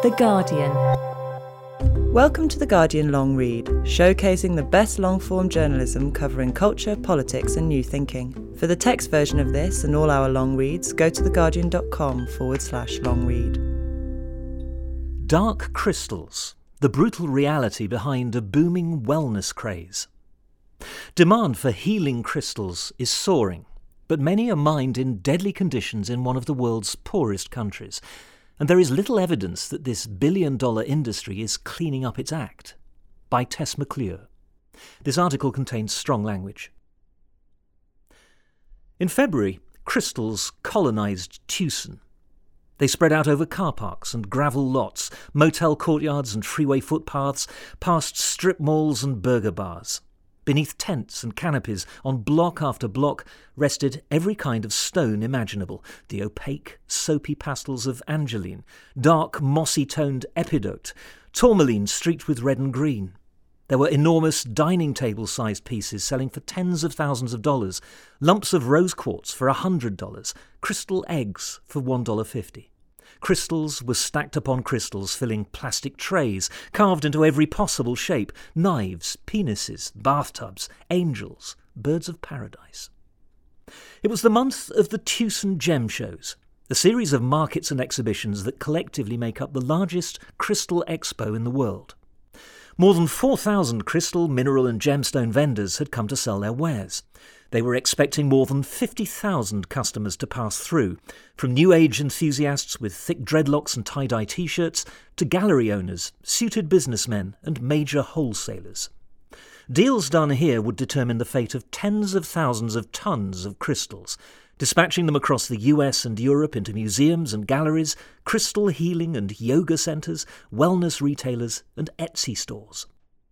The Guardian. Welcome to The Guardian Long Read, showcasing the best long-form journalism covering culture, politics and new thinking. For the text version of this and all our long reads, go to theguardian.com/long read. Dark crystals, the brutal reality behind a booming wellness craze. Demand for healing crystals is soaring, but many are mined in deadly conditions in one of the world's poorest countries, and there is little evidence that this billion-dollar industry is cleaning up its act. By Tess McClure. This article contains strong language. In February, crystals colonised Tucson. They spread out over car parks and gravel lots, motel courtyards and freeway footpaths, past strip malls and burger bars. Beneath tents and canopies, on block after block, rested every kind of stone imaginable, the opaque, soapy pastels of angeline, dark, mossy-toned epidote, tourmaline streaked with red and green. There were enormous dining table-sized pieces selling for tens of thousands of dollars, lumps of rose quartz for $100, crystal eggs for $1.50. Crystals were stacked upon crystals, filling plastic trays, carved into every possible shape, knives, penises, bathtubs, angels, birds of paradise. It was the month of the Tucson Gem Shows, a series of markets and exhibitions that collectively make up the largest crystal expo in the world. More than 4,000 crystal, mineral and gemstone vendors had come to sell their wares. They were expecting more than 50,000 customers to pass through, from New Age enthusiasts with thick dreadlocks and tie-dye T-shirts to gallery owners, suited businessmen and major wholesalers. Deals done here would determine the fate of tens of thousands of tons of crystals, dispatching them across the US and Europe into museums and galleries, crystal healing and yoga centres, wellness retailers and Etsy stores.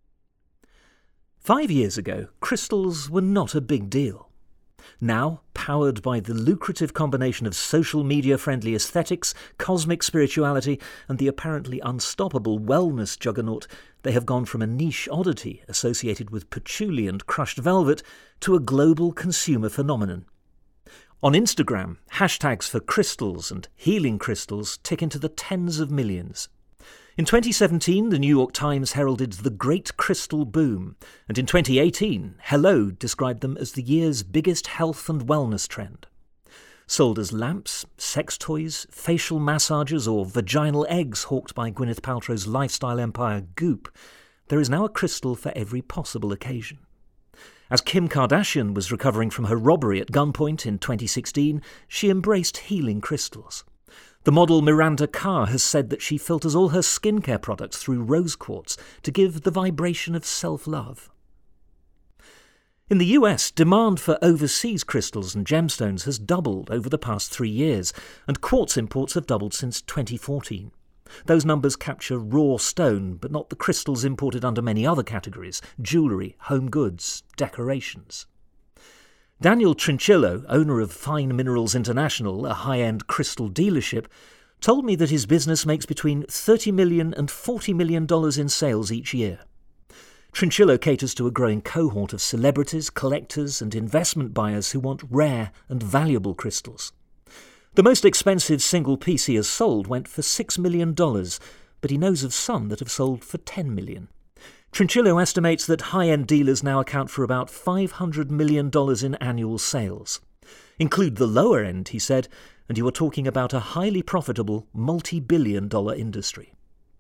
5 years ago, crystals were not a big deal. Now, powered by the lucrative combination of social media-friendly aesthetics, cosmic spirituality, and the apparently unstoppable wellness juggernaut, they have gone from a niche oddity associated with patchouli and crushed velvet to a global consumer phenomenon. On Instagram, hashtags for crystals and healing crystals tick into the tens of millions. In 2017, the New York Times heralded the Great Crystal Boom, and in 2018, Hello described them as the year's biggest health and wellness trend. Sold as lamps, sex toys, facial massagers, or vaginal eggs hawked by Gwyneth Paltrow's lifestyle empire Goop, there is now a crystal for every possible occasion. As Kim Kardashian was recovering from her robbery at gunpoint in 2016, she embraced healing crystals. The model Miranda Kerr has said that she filters all her skincare products through rose quartz to give the vibration of self-love. In the US, demand for overseas crystals and gemstones has doubled over the past 3 years, and quartz imports have doubled since 2014. Those numbers capture raw stone, but not the crystals imported under many other categories: jewellery, home goods, decorations. Daniel Trinchillo, owner of Fine Minerals International, a high-end crystal dealership, told me that his business makes between $30 million and $40 million in sales each year. Trinchillo caters to a growing cohort of celebrities, collectors and investment buyers who want rare and valuable crystals. The most expensive single piece he has sold went for $6 million, but he knows of some that have sold for $10 million. Trinchillo estimates that high-end dealers now account for about $500 million in annual sales. Include the lower end, he said, and you are talking about a highly profitable, multi-billion-dollar industry.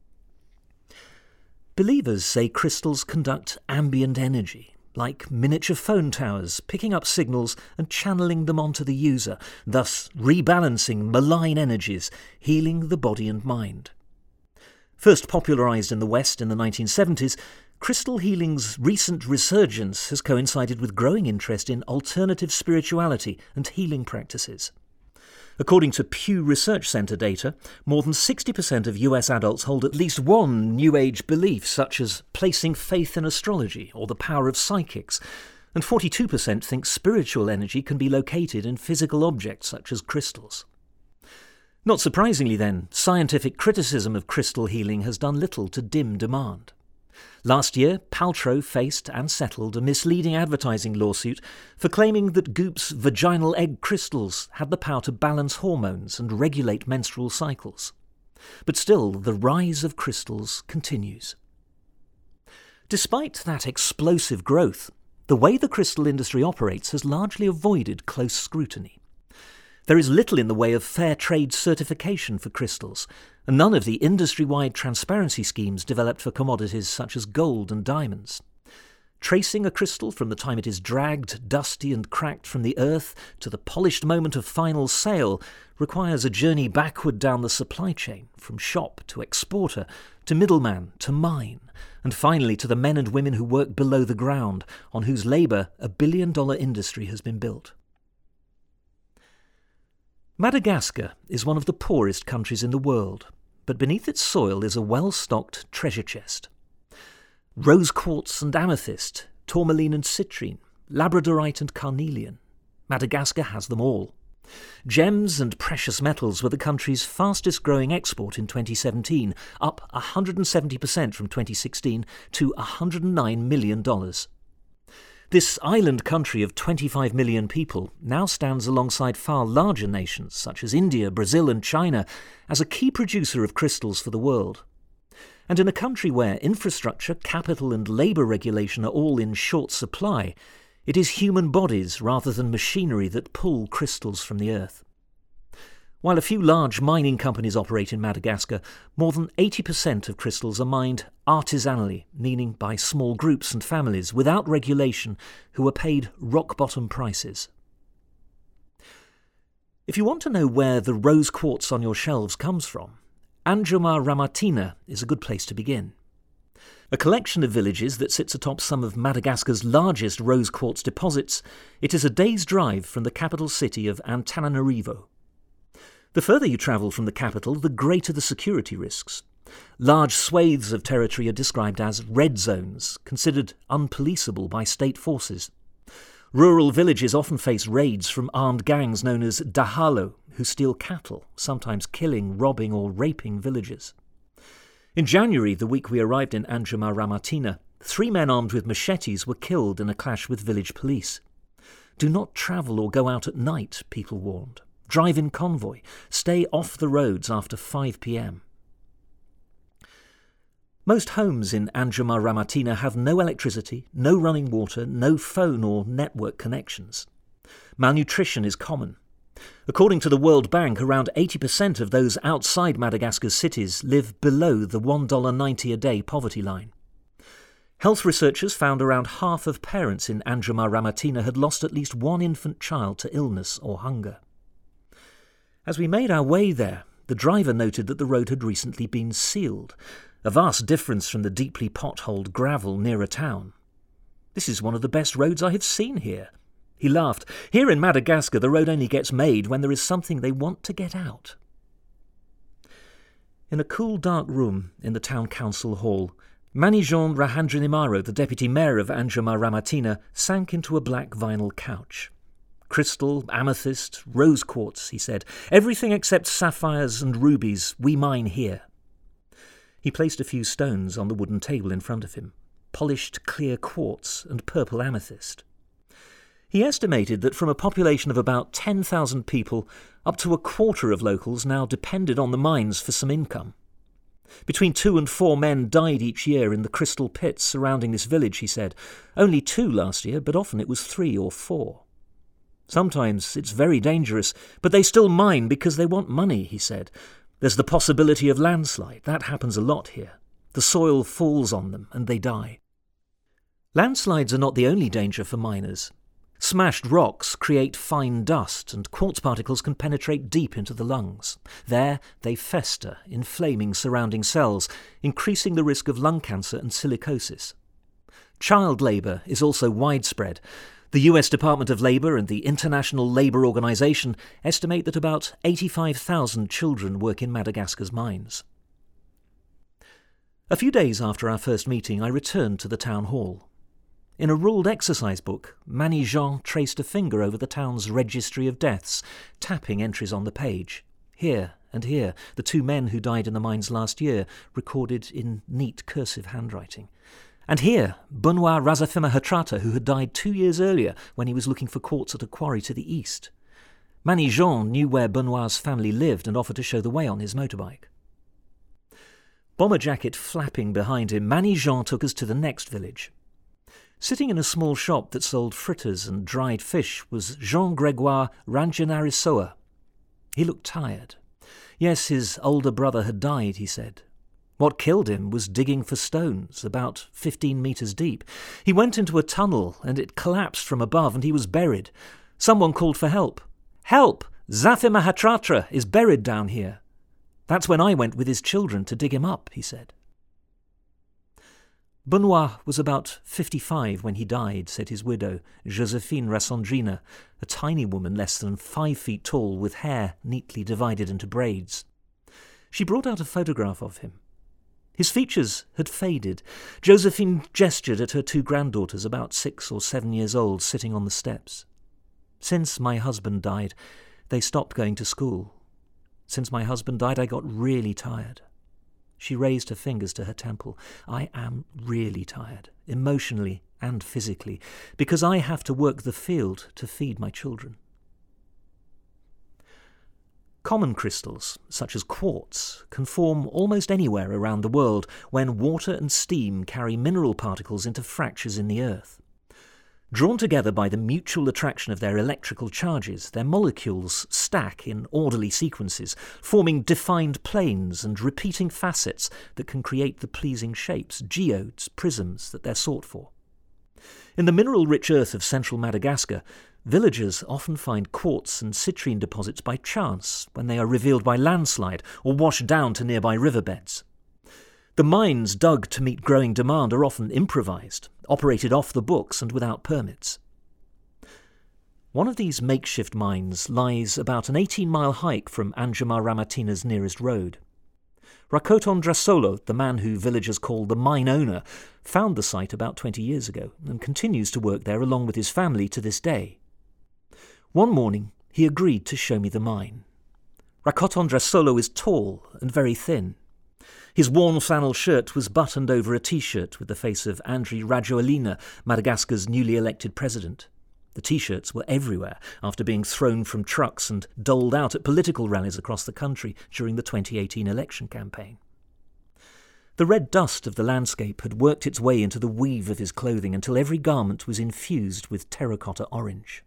Believers say crystals conduct ambient energy, like miniature phone towers, picking up signals and channeling them onto the user, thus rebalancing malign energies, healing the body and mind. First popularised in the West in the 1970s, crystal healing's recent resurgence has coincided with growing interest in alternative spirituality and healing practices. According to Pew Research Center data, more than 60% of US adults hold at least one New Age belief, such as placing faith in astrology or the power of psychics, and 42% think spiritual energy can be located in physical objects such as crystals. Not surprisingly then, scientific criticism of crystal healing has done little to dim demand. Last year, Paltrow faced and settled a misleading advertising lawsuit for claiming that Goop's vaginal egg crystals had the power to balance hormones and regulate menstrual cycles. But still, the rise of crystals continues. Despite that explosive growth, the way the crystal industry operates has largely avoided close scrutiny. There is little in the way of fair trade certification for crystals, and none of the industry-wide transparency schemes developed for commodities such as gold and diamonds. Tracing a crystal from the time it is dragged, dusty and cracked from the earth to the polished moment of final sale requires a journey backward down the supply chain, from shop to exporter, to middleman, to mine, and finally to the men and women who work below the ground, on whose labour a billion-dollar industry has been built. Madagascar is one of the poorest countries in the world, but beneath its soil is a well-stocked treasure chest. Rose quartz and amethyst, tourmaline and citrine, labradorite and carnelian. Madagascar has them all. Gems and precious metals were the country's fastest-growing export in 2017, up 170% from 2016 to $109 million. This island country of 25 million people now stands alongside far larger nations such as India, Brazil and China as a key producer of crystals for the world. And in a country where infrastructure, capital and labour regulation are all in short supply, it is human bodies rather than machinery that pull crystals from the earth. While a few large mining companies operate in Madagascar, more than 80% of crystals are mined artisanally, meaning by small groups and families without regulation who are paid rock-bottom prices. If you want to know where the rose quartz on your shelves comes from, Anjomar Ramatina is a good place to begin. A collection of villages that sits atop some of Madagascar's largest rose quartz deposits, it is a day's drive from the capital city of Antananarivo. The further you travel from the capital, the greater the security risks. Large swathes of territory are described as red zones, considered unpoliceable by state forces. Rural villages often face raids from armed gangs known as Dahalo, who steal cattle, sometimes killing, robbing or raping villagers. In January, the week we arrived in Anjomar Ramatina, 3 men armed with machetes were killed in a clash with village police. Do not travel or go out at night, people warned. Drive in convoy. Stay off the roads after 5 p.m. Most homes in Anjomar Ramatina have no electricity, no running water, no phone or network connections. Malnutrition is common. According to the World Bank, around 80% of those outside Madagascar's cities live below the $1.90 a day poverty line. Health researchers found around half of parents in Anjomar Ramatina had lost at least one infant child to illness or hunger. As we made our way there, the driver noted that the road had recently been sealed, a vast difference from the deeply potholed gravel near a town. "This is one of the best roads I have seen here." He laughed. "Here in Madagascar, the road only gets made when there is something they want to get out." In a cool, dark room in the town council hall, Manijean Rahandranimaro, the deputy mayor of Anjomar Ramatina, sank into a black vinyl couch. "Crystal, amethyst, rose quartz," he said. "Everything except sapphires and rubies we mine here." He placed a few stones on the wooden table in front of him, polished clear quartz and purple amethyst. He estimated that from a population of about 10,000 people, up to a quarter of locals now depended on the mines for some income. Between 2 and 4 men died each year in the crystal pits surrounding this village, he said. Only 2 last year, but often it was 3 or 4. Sometimes it's very dangerous, but they still mine because they want money, he said. There's the possibility of landslide. That happens a lot here. The soil falls on them and they die. Landslides are not the only danger for miners. Smashed rocks create fine dust and quartz particles can penetrate deep into the lungs. There, they fester, inflaming surrounding cells, increasing the risk of lung cancer and silicosis. Child labour is also widespread. The US Department of Labour and the International Labour Organization estimate that about 85,000 children work in Madagascar's mines. A few days after our first meeting, I returned to the town hall. In a ruled exercise book, Manijean traced a finger over the town's registry of deaths, tapping entries on the page. Here and here, the 2 men who died in the mines last year, recorded in neat cursive handwriting. And here, Benoit Razafima Hatrata, who had died 2 years earlier when he was looking for quartz at a quarry to the east. Manijean knew where Benoit's family lived and offered to show the way on his motorbike. Bomber jacket flapping behind him, Manny Jean took us to the next village. Sitting in a small shop that sold fritters and dried fish was Jean-Grégoire Ranjanarisoa. He looked tired. Yes, his older brother had died, he said. What killed him was digging for stones, about 15 metres deep. He went into a tunnel, and it collapsed from above, and he was buried. Someone called for help. "Help! Zafir Mahatratra is buried down here." That's when I went with his children to dig him up, he said. Benoit was about 55 when he died, said his widow, Josephine Rassandrina, a tiny woman less than 5 feet tall with hair neatly divided into braids. She brought out a photograph of him. His features had faded. Josephine gestured at her 2 granddaughters, about 6 or 7 years old, sitting on the steps. "Since my husband died, they stopped going to school. Since my husband died, I got really tired." She raised her fingers to her temple. "I am really tired, emotionally and physically, because I have to work the field to feed my children." Common crystals, such as quartz, can form almost anywhere around the world when water and steam carry mineral particles into fractures in the earth. Drawn together by the mutual attraction of their electrical charges, their molecules stack in orderly sequences, forming defined planes and repeating facets that can create the pleasing shapes, geodes, prisms that they're sought for. In the mineral-rich earth of central Madagascar, villagers often find quartz and citrine deposits by chance when they are revealed by landslide or washed down to nearby riverbeds. The mines dug to meet growing demand are often improvised, operated off the books and without permits. One of these makeshift mines lies about an 18-mile hike from Anjumar Ramatina's nearest road. Rakoton Drasolo, the man who villagers call the mine owner, found the site about 20 years ago and continues to work there along with his family to this day. One morning, he agreed to show me the mine. Rakoton Drasolo is tall and very thin. His worn flannel shirt was buttoned over a T-shirt with the face of Andry Rajoelina, Madagascar's newly elected president. The T-shirts were everywhere after being thrown from trucks and doled out at political rallies across the country during the 2018 election campaign. The red dust of the landscape had worked its way into the weave of his clothing until every garment was infused with terracotta orange.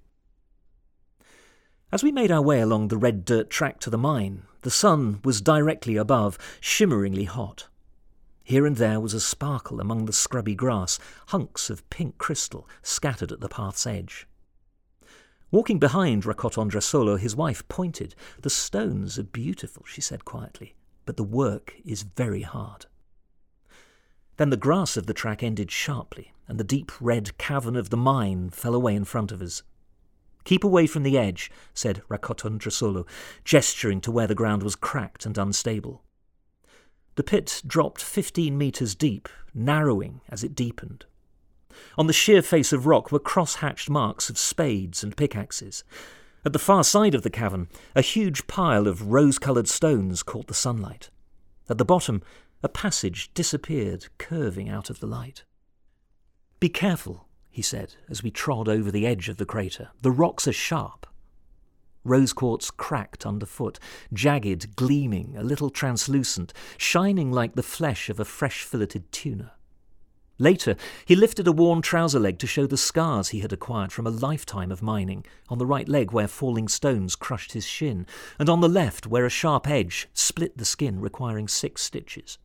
As we made our way along the red dirt track to the mine, the sun was directly above, shimmeringly hot. Here and there was a sparkle among the scrubby grass, hunks of pink crystal scattered at the path's edge. Walking behind Rakoton Drasolo, his wife pointed. "The stones are beautiful," she said quietly, "but the work is very hard." Then the grass of the track ended sharply, and the deep red cavern of the mine fell away in front of us. "Keep away from the edge," said Rakoton Drasolo, gesturing to where the ground was cracked and unstable. The pit dropped 15 metres deep, narrowing as it deepened. On the sheer face of rock were cross-hatched marks of spades and pickaxes. At the far side of the cavern, a huge pile of rose-coloured stones caught the sunlight. At the bottom, a passage disappeared, curving out of the light. "Be careful," he said, as we trod over the edge of the crater. "The rocks are sharp." Rose quartz cracked underfoot, jagged, gleaming, a little translucent, shining like the flesh of a fresh-filleted tuna. Later, he lifted a worn trouser leg to show the scars he had acquired from a lifetime of mining, on the right leg where falling stones crushed his shin, and on the left where a sharp edge split the skin, requiring 6 stitches.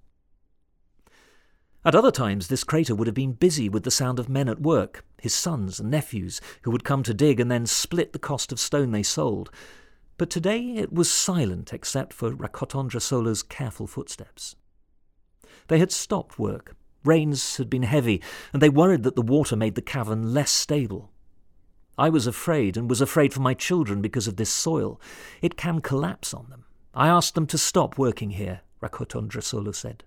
At other times, this crater would have been busy with the sound of men at work, his sons and nephews, who would come to dig and then split the cost of stone they sold. But today it was silent except for Rakoton Drasolo's careful footsteps. They had stopped work. Rains had been heavy, and they worried that the water made the cavern less stable. I was afraid, and was afraid for my children because of this soil. It can collapse on them. I asked them to stop working here, Rakoton Drasolo said.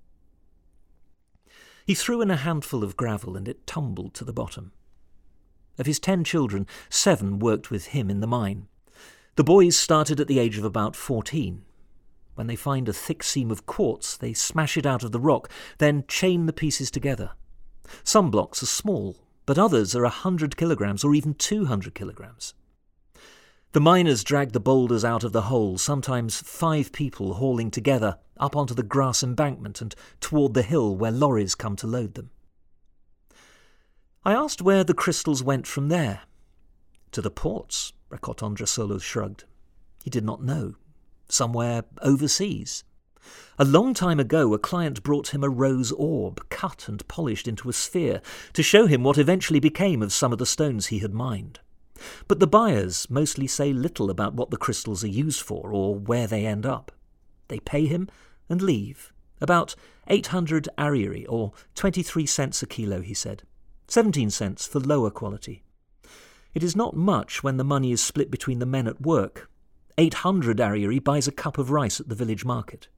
He threw in a handful of gravel and it tumbled to the bottom. Of his 10 children, 7 worked with him in the mine. The boys started at the age of about 14. When they find a thick seam of quartz, they smash it out of the rock, then chain the pieces together. Some blocks are small, but others are 100 kilograms or even 200 kilograms. The miners drag the boulders out of the hole, sometimes 5 people hauling together up onto the grass embankment and toward the hill where lorries come to load them. I asked where the crystals went from there. To the ports, Rakotondra shrugged. He did not know. Somewhere overseas. A long time ago, a client brought him a rose orb, cut and polished into a sphere, to show him what eventually became of some of the stones he had mined. But the buyers mostly say little about what the crystals are used for or where they end up. They pay him and leave. About 800 ariary, or 23 cents a kilo, he said. 17 cents for lower quality. It is not much when the money is split between the men at work. 800 ariary buys a cup of rice at the village market.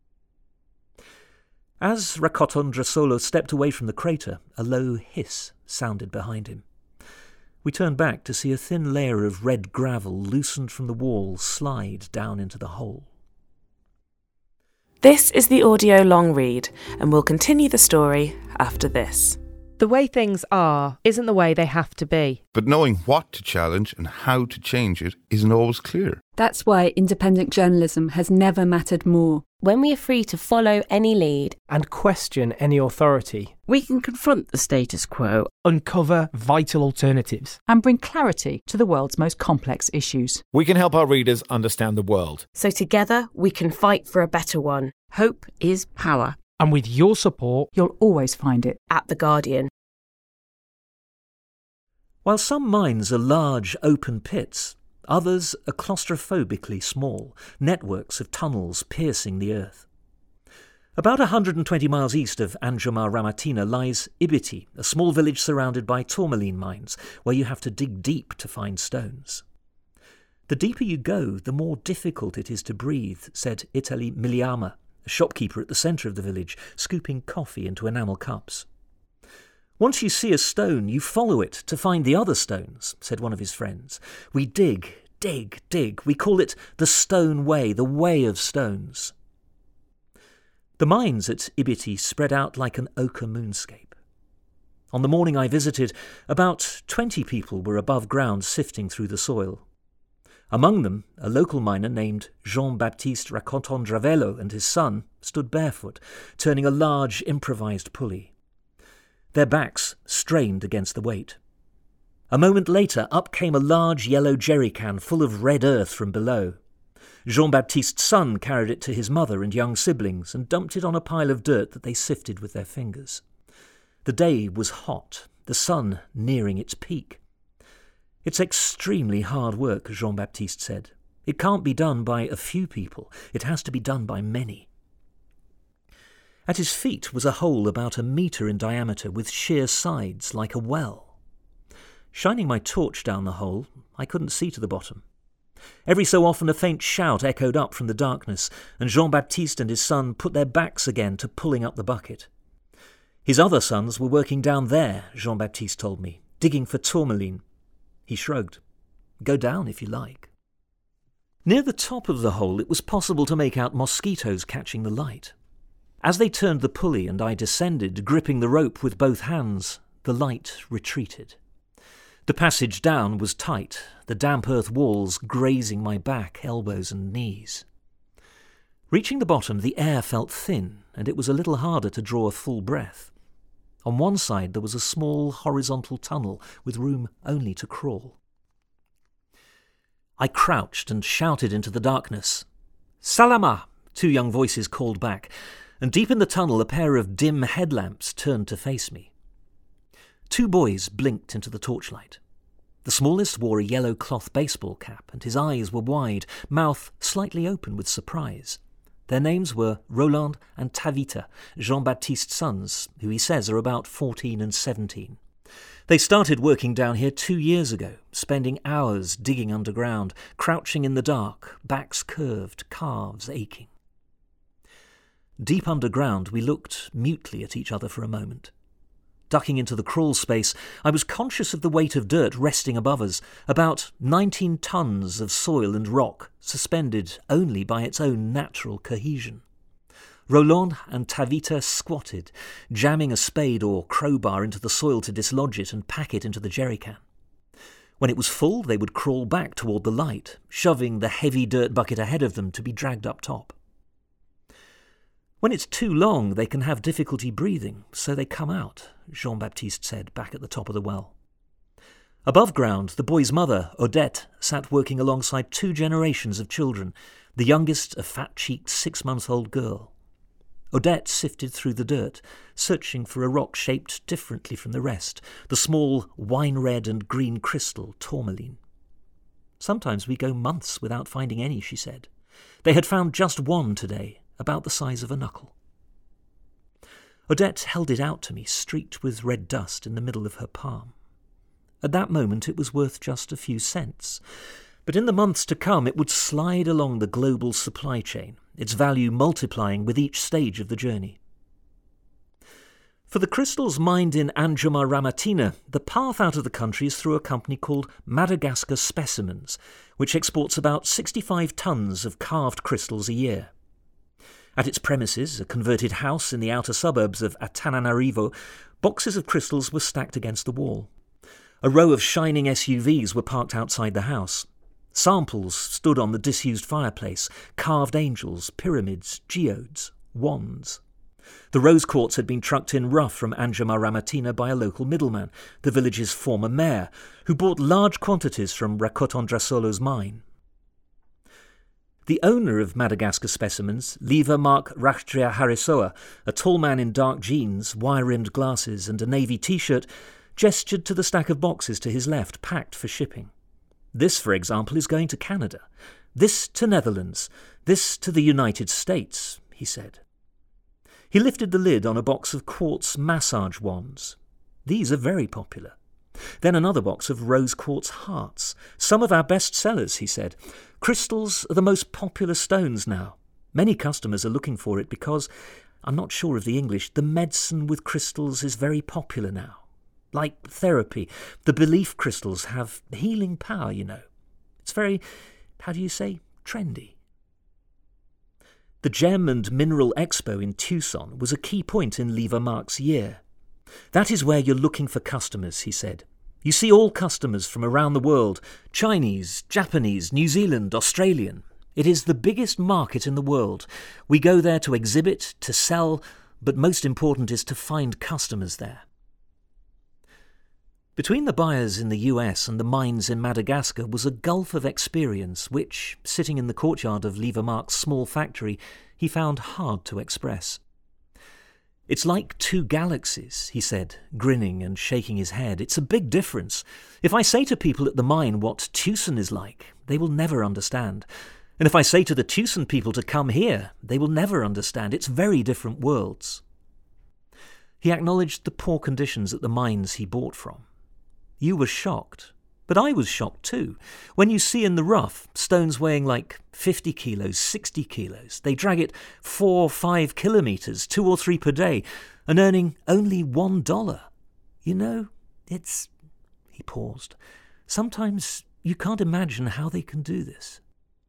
As Rakotondra stepped away from the crater, a low hiss sounded behind him. We turned back to see a thin layer of red gravel loosened from the wall slide down into the hole. This is the audio long read, and we'll continue the story after this. The way things are isn't the way they have to be. But knowing what to challenge and how to change it isn't always clear. That's why independent journalism has never mattered more. When we are free to follow any lead and question any authority, we can confront the status quo, uncover vital alternatives, and bring clarity to the world's most complex issues. We can help our readers understand the world. So together we can fight for a better one. Hope is power. And with your support, you'll always find it at The Guardian. While some mines are large, open pits, others are claustrophobically small, networks of tunnels piercing the earth. About 120 miles east of Anjomar-Ramatina lies Ibiti, a small village surrounded by tourmaline mines, where you have to dig deep to find stones. The deeper you go, the more difficult it is to breathe, said Italy Miliama, a shopkeeper at the centre of the village, scooping coffee into enamel cups. Once you see a stone, you follow it to find the other stones, said one of his friends. We dig, dig, dig. We call it the Stone Way, the Way of Stones. The mines at Ibiti spread out like an ochre moonscape. On the morning I visited, about 20 people were above ground sifting through the soil. Among them, a local miner named Jean-Baptiste Rakotondra and his son stood barefoot, turning a large improvised pulley. Their backs strained against the weight. A moment later, up came a large yellow jerrycan full of red earth from below. Jean-Baptiste's son carried it to his mother and young siblings and dumped it on a pile of dirt that they sifted with their fingers. The day was hot, the sun nearing its peak. It's extremely hard work, Jean-Baptiste said. It can't be done by a few people. It has to be done by many. At his feet was a hole about 1 metre in diameter with sheer sides like a well. Shining my torch down the hole, I couldn't see to the bottom. Every so often a faint shout echoed up from the darkness, and Jean-Baptiste and his son put their backs again to pulling up the bucket. His other sons were working down there, Jean-Baptiste told me, digging for tourmaline. He shrugged. Go down if you like. Near the top of the hole it was possible to make out mosquitoes catching the light. As they turned the pulley and I descended, gripping the rope with both hands, the light retreated. The passage down was tight, the damp earth walls grazing my back, elbows and knees. Reaching the bottom, the air felt thin, and it was a little harder to draw a full breath. On one side there was a small horizontal tunnel with room only to crawl. I crouched and shouted into the darkness. "Salama!" 2 young voices called back, and deep in the tunnel a pair of dim headlamps turned to face me. 2 boys blinked into the torchlight. The smallest wore a yellow cloth baseball cap, and his eyes were wide, mouth slightly open with surprise. Their names were Roland and Tavita, Jean-Baptiste's sons, who he says are about 14 and 17. They started working down here 2 years ago, spending hours digging underground, crouching in the dark, backs curved, calves aching. Deep underground, we looked mutely at each other for a moment. Ducking into the crawl space, I was conscious of the weight of dirt resting above us, about 19 tons of soil and rock, suspended only by its own natural cohesion. Roland and Tavita squatted, jamming a spade or crowbar into the soil to dislodge it and pack it into the jerrycan. When it was full, they would crawl back toward the light, shoving the heavy dirt bucket ahead of them to be dragged up top. When it's too long, they can have difficulty breathing, so they come out, Jean-Baptiste said back at the top of the well. Above ground, the boy's mother, Odette, sat working alongside 2 generations of children, the youngest a fat-cheeked 6-month-old girl. Odette sifted through the dirt, searching for a rock shaped differently from the rest, the small wine-red and green crystal tourmaline. Sometimes we go months without finding any, she said. They had found just one today, about the size of a knuckle. Odette held it out to me, streaked with red dust in the middle of her palm. At that moment it was worth just a few cents, but in the months to come it would slide along the global supply chain, its value multiplying with each stage of the journey. For the crystals mined in Anjuma-Ramatina, the path out of the country is through a company called Madagascar Specimens, which exports about 65 tons of carved crystals a year. At its premises, a converted house in the outer suburbs of Antananarivo, boxes of crystals were stacked against the wall. A row of shining SUVs were parked outside the house. Samples stood on the disused fireplace, carved angels, pyramids, geodes, wands. The rose quartz had been trucked in rough from Anjuma-Ramatina by a local middleman, the village's former mayor, who bought large quantities from Rakotondrasolo's mine. The owner of Madagascar Specimens, Liva Mark Rachdria Harisoa, a tall man in dark jeans, wire-rimmed glasses and a navy T-shirt, gestured to the stack of boxes to his left, packed for shipping. This, for example, is going to Canada. This to Netherlands. This to the United States, he said. He lifted the lid on a box of quartz massage wands. These are very popular. Then another box of rose quartz hearts. Some of our best sellers, he said. Crystals are the most popular stones now. Many customers are looking for it because, I'm not sure of the English, the medicine with crystals is very popular now. Like therapy, the belief crystals have healing power, you know. It's very, trendy. The Gem and Mineral Expo in Tucson was a key point in Liva Mark's year. That is where you're looking for customers, he said. You see all customers from around the world, Chinese, Japanese, New Zealand, Australian. It is the biggest market in the world. We go there to exhibit, to sell, but most important is to find customers there. Between the buyers in the US and the mines in Madagascar was a gulf of experience which, sitting in the courtyard of Liva Mark's small factory, he found hard to express. It's like 2 galaxies, he said, grinning and shaking his head. It's a big difference. If I say to people at the mine what Tucson is like, they will never understand. And if I say to the Tucson people to come here, they will never understand. It's very different worlds. He acknowledged the poor conditions at the mines he bought from. You were shocked, but I was shocked too. When you see in the rough stones weighing like 50 kilos, 60 kilos, they drag it 4 or 5 kilometres, 2 or 3 per day, and earning only $1. You know, it's... He paused. Sometimes you can't imagine how they can do this.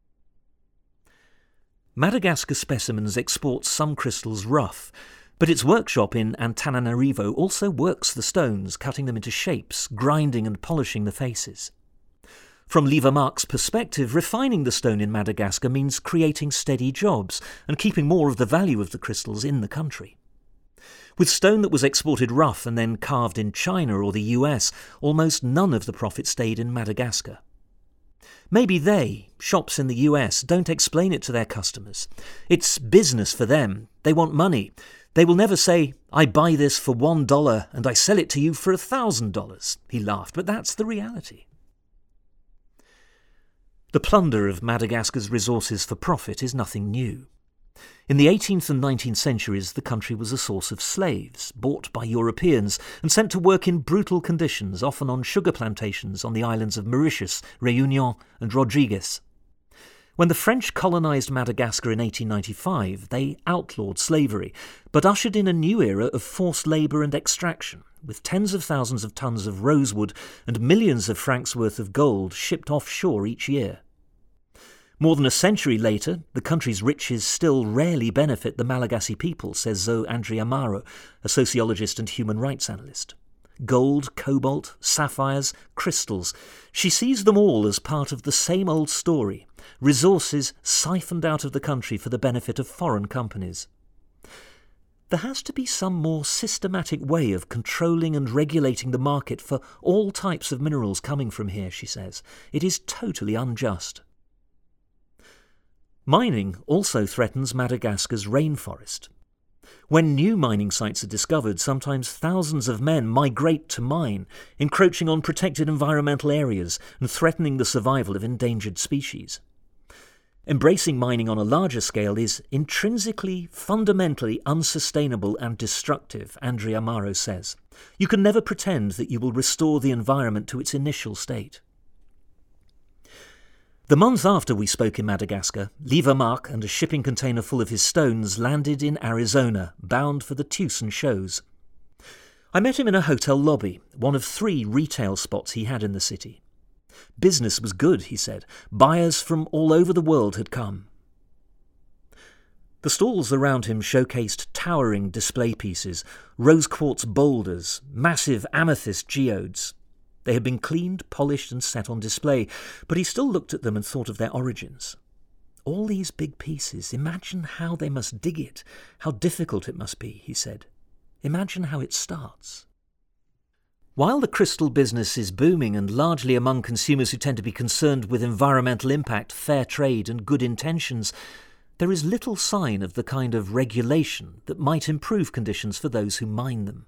Madagascar Specimens exports some crystals rough, but its workshop in Antananarivo also works the stones, cutting them into shapes, grinding and polishing the faces. From Liva Mark's perspective, refining the stone in Madagascar means creating steady jobs and keeping more of the value of the crystals in the country. With stone that was exported rough and then carved in China or the US, almost none of the profit stayed in Madagascar. Maybe they, shops in the US, don't explain it to their customers. It's business for them. They want money. They will never say, I buy this for $1 and I sell it to you for $1,000. He laughed, but that's the reality. The plunder of Madagascar's resources for profit is nothing new. In the 18th and 19th centuries, the country was a source of slaves, bought by Europeans and sent to work in brutal conditions, often on sugar plantations on the islands of Mauritius, Réunion and Rodrigues. When the French colonised Madagascar in 1895, they outlawed slavery, but ushered in a new era of forced labour and extraction, with tens of thousands of tons of rosewood and millions of francs worth of gold shipped offshore each year. More than a century later, the country's riches still rarely benefit the Malagasy people, says Zoe Andriamaro, a sociologist and human rights analyst. Gold, cobalt, sapphires, crystals. She sees them all as part of the same old story, resources siphoned out of the country for the benefit of foreign companies. There has to be some more systematic way of controlling and regulating the market for all types of minerals coming from here, she says. It is totally unjust. Mining also threatens Madagascar's rainforest. When new mining sites are discovered, sometimes thousands of men migrate to mine, encroaching on protected environmental areas and threatening the survival of endangered species. Embracing mining on a larger scale is intrinsically, fundamentally unsustainable and destructive, Andrea Amaro says. You can never pretend that you will restore the environment to its initial state. The month after we spoke in Madagascar, Liva Mark and a shipping container full of his stones landed in Arizona, bound for the Tucson shows. I met him in a hotel lobby, one of 3 retail spots he had in the city. Business was good, he said. Buyers from all over the world had come. The stalls around him showcased towering display pieces, rose quartz boulders, massive amethyst geodes. They had been cleaned, polished and set on display, but he still looked at them and thought of their origins. All these big pieces, imagine how they must dig it, how difficult it must be, he said. Imagine how it starts. While the crystal business is booming and largely among consumers who tend to be concerned with environmental impact, fair trade and good intentions, there is little sign of the kind of regulation that might improve conditions for those who mine them.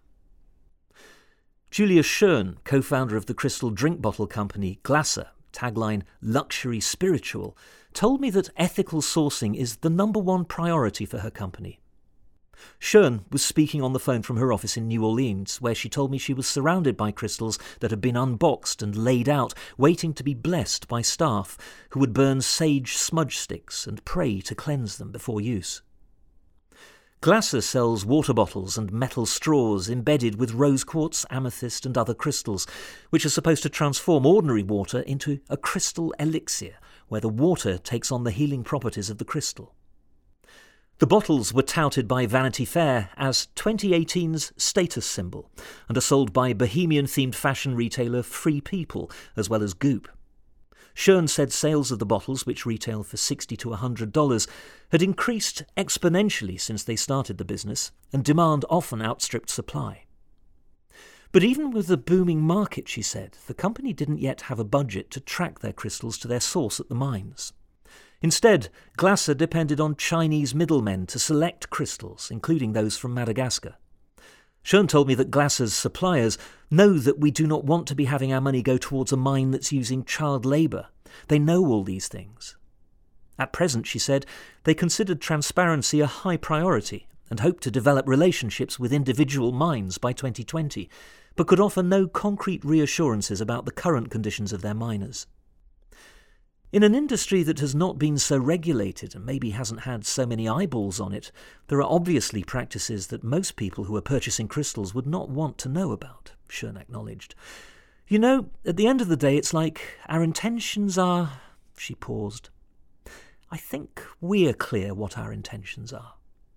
Julia Schön, co-founder of the crystal drink bottle company Glasser, tagline Luxury Spiritual, told me that ethical sourcing is the #1 priority for her company. Schön was speaking on the phone from her office in New Orleans, where she told me she was surrounded by crystals that had been unboxed and laid out, waiting to be blessed by staff who would burn sage smudge sticks and pray to cleanse them before use. Glasser sells water bottles and metal straws embedded with rose quartz, amethyst and other crystals, which are supposed to transform ordinary water into a crystal elixir, where the water takes on the healing properties of the crystal. The bottles were touted by Vanity Fair as 2018's status symbol and are sold by Bohemian-themed fashion retailer Free People, as well as Goop. Schön said sales of the bottles, which retail for $60 to $100, had increased exponentially since they started the business, and demand often outstripped supply. But even with the booming market, she said, the company didn't yet have a budget to track their crystals to their source at the mines. Instead, Glasser depended on Chinese middlemen to select crystals, including those from Madagascar. Schön told me that Glasser's suppliers know that we do not want to be having our money go towards a mine that's using child labour. They know all these things. At present, she said, they considered transparency a high priority and hoped to develop relationships with individual mines by 2020, but could offer no concrete reassurances about the current conditions of their miners. In an industry that has not been so regulated and maybe hasn't had so many eyeballs on it, there are obviously practices that most people who are purchasing crystals would not want to know about, Schön acknowledged. You know, at the end of the day, it's like our intentions are... She paused. I think we're clear what our intentions are.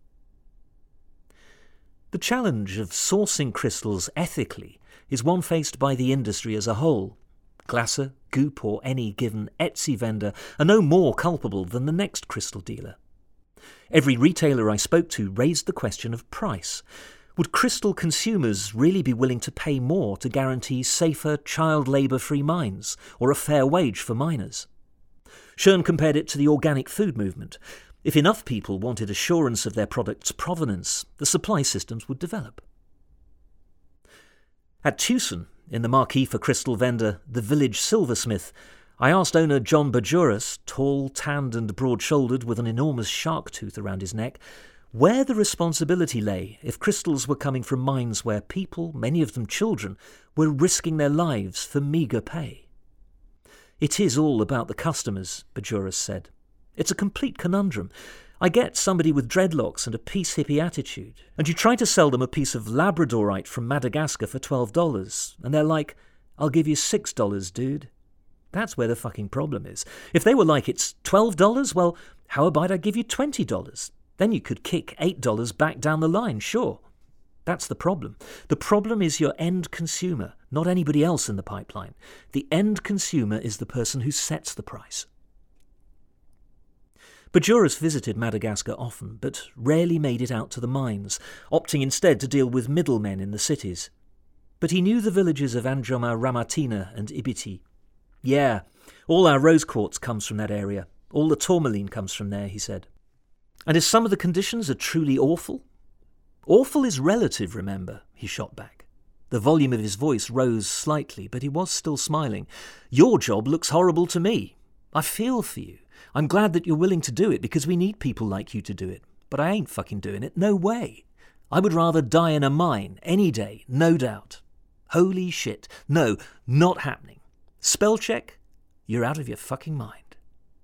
The challenge of sourcing crystals ethically is one faced by the industry as a whole. Glasser, Goop or any given Etsy vendor are no more culpable than the next crystal dealer. Every retailer I spoke to raised the question of price. Would crystal consumers really be willing to pay more to guarantee safer, child labour-free mines or a fair wage for miners? Schön compared it to the organic food movement. If enough people wanted assurance of their product's provenance, the supply systems would develop. At Tucson, in the marquee for crystal vendor The Village Silversmith, I asked owner John Bajuras, tall, tanned and broad-shouldered with an enormous shark tooth around his neck, where the responsibility lay if crystals were coming from mines where people, many of them children, were risking their lives for meagre pay. It is all about the customers, Bajuras said. It's a complete conundrum. I get somebody with dreadlocks and a peace hippie attitude, and you try to sell them a piece of labradorite from Madagascar for $12, and they're like, I'll give you $6, dude. That's where the fucking problem is. If they were like, it's $12, well, how about I give you $20? Then you could kick $8 back down the line, sure. That's the problem. The problem is your end consumer, not anybody else in the pipeline. The end consumer is the person who sets the price. Bajorus visited Madagascar often, but rarely made it out to the mines, opting instead to deal with middlemen in the cities. But he knew the villages of Anjoma Ramatina and Ibiti. Yeah, all our rose quartz comes from that area. All the tourmaline comes from there, he said. And if some of the conditions are truly awful? Awful is relative, remember, he shot back. The volume of his voice rose slightly, but he was still smiling. Your job looks horrible to me. I feel for you. I'm glad that you're willing to do it because we need people like you to do it. But I ain't fucking doing it. No way. I would rather die in a mine any day, no doubt. Holy shit. No, not happening. Spell check, you're out of your fucking mind.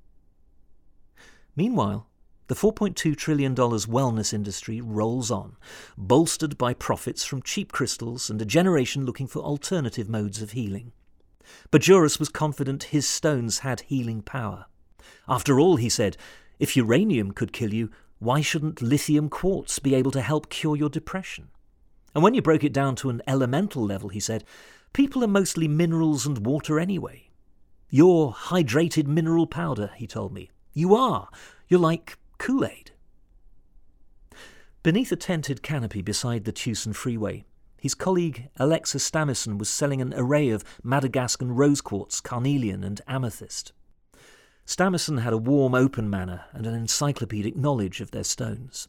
Meanwhile, the $4.2 trillion wellness industry rolls on, bolstered by profits from cheap crystals and a generation looking for alternative modes of healing. Bajorus was confident his stones had healing power. After all, he said, if uranium could kill you, why shouldn't lithium quartz be able to help cure your depression? And when you broke it down to an elemental level, he said, people are mostly minerals and water anyway. You're hydrated mineral powder, he told me. You are. You're like Kool-Aid. Beneath a tented canopy beside the Tucson freeway, his colleague Alexa Stamison was selling an array of Madagascan rose quartz, carnelian and amethyst. Stamison had a warm, open manner and an encyclopedic knowledge of their stones.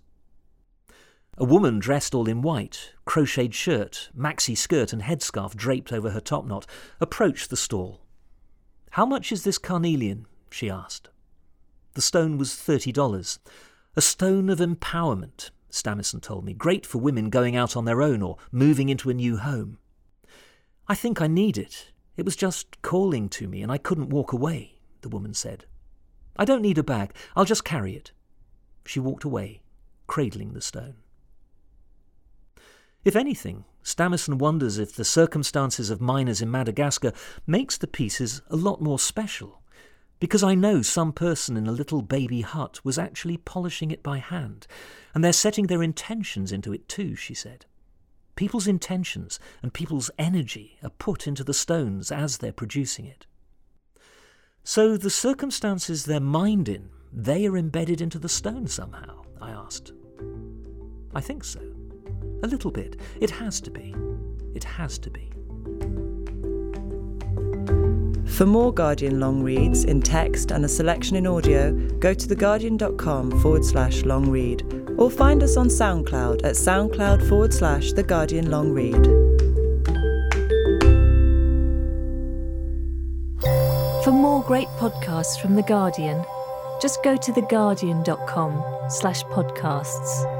A woman dressed all in white, crocheted shirt, maxi skirt and headscarf draped over her topknot, approached the stall. "How much is this carnelian?" she asked. The stone was $30. A stone of empowerment, Stamison told me, great for women going out on their own or moving into a new home. "I think I need it. It was just calling to me and I couldn't walk away," the woman said. "I don't need a bag. I'll just carry it." She walked away, cradling the stone. If anything, Stamison wonders if the circumstances of miners in Madagascar makes the pieces a lot more special, because I know some person in a little baby hut was actually polishing it by hand, and they're setting their intentions into it too, she said. People's intentions and people's energy are put into the stones as they're producing it. So the circumstances they're mined in, they are embedded into the stone somehow, I asked. I think so. A little bit. It has to be. It has to be. For more Guardian long reads in text and a selection in audio, go to theguardian.com/long read or find us on SoundCloud at SoundCloud/The Guardian Long Read. For more great podcasts from The Guardian, just go to theguardian.com/podcasts.